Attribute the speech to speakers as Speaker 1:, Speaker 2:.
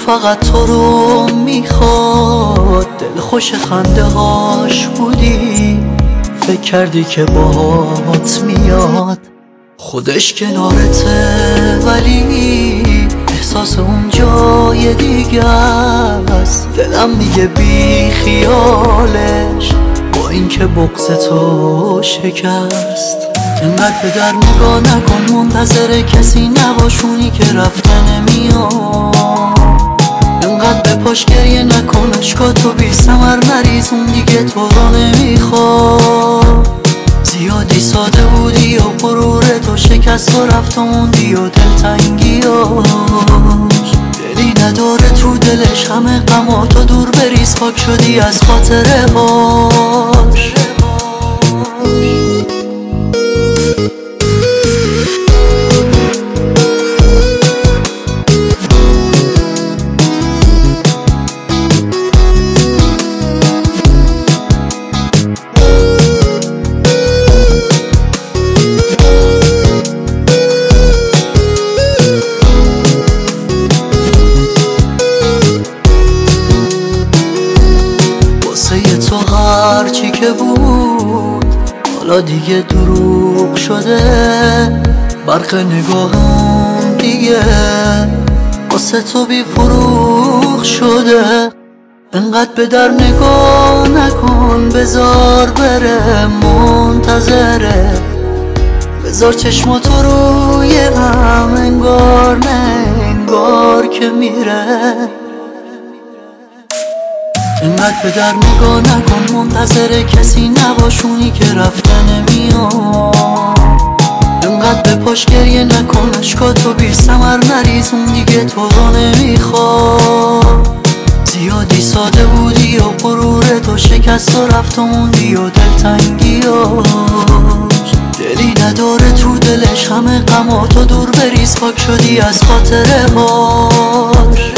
Speaker 1: فقط تو رو میخواد، دل خوش خنده هاش بودی، فکر کردی که باهات میاد، خودش کنارته ولی احساس اون جای دیگه است. دلم میگه بی خیالش با اینکه بغض تو شکست. انقدر به در نگاه نکن، منتظر کسی نباشونی که رفته نمیاد. انقدر به پاش گریه نکن، اشکاتو بی ثمر نریز، اون دیگه تو رو نمیخواد. زیادی ساده بودی و غرور تو شکست و رفت و موندی و دلتنگیاش. دلی نداره تو دلش، همه غماتو دور بریز، پاک شدی از خاطره هاش. تو هرچی که بود حالا دیگه دروغ شده، برق نگاهم دیگه واسه تو بی فروغ شده. انقدر به در نگاه نکن، بذار بره، منتظره، بذار چشماتو روی هم، انگار نه انگار که میره. انقدر به در نگاه نکن، منتظر کسی نباشونی که رفته نمیاد. انقدر به پاش گریه نکن، اشکاتو بی ثمر نریز، اون دیگه تو رو نمیخواد. زیادی ساده بودی و غرور تو شکست و رفت و موندی و دلتنگیاش. دلی نداره تو دلش، همه غماتو دور بریز، پاک شدی از خاطره هاش.